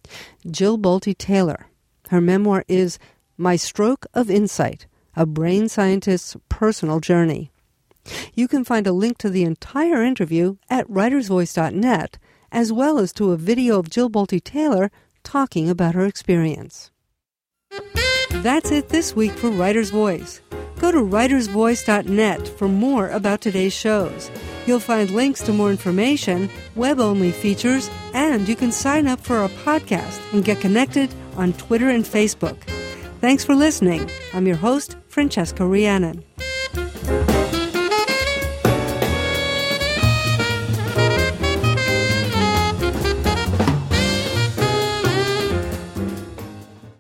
Jill Bolte Taylor. Her memoir is My Stroke of Insight, a brain scientist's personal journey. You can find a link to the entire interview at writers voice dot net, as well as to a video of Jill Bolte Taylor talking about her experience. That's it this week for Writer's Voice. Go to writers voice dot net for more about today's shows. You'll find links to more information, web-only features, and you can sign up for our podcast and get connected on Twitter and Facebook. Thanks for listening. I'm your host, Francesca Rhiannon.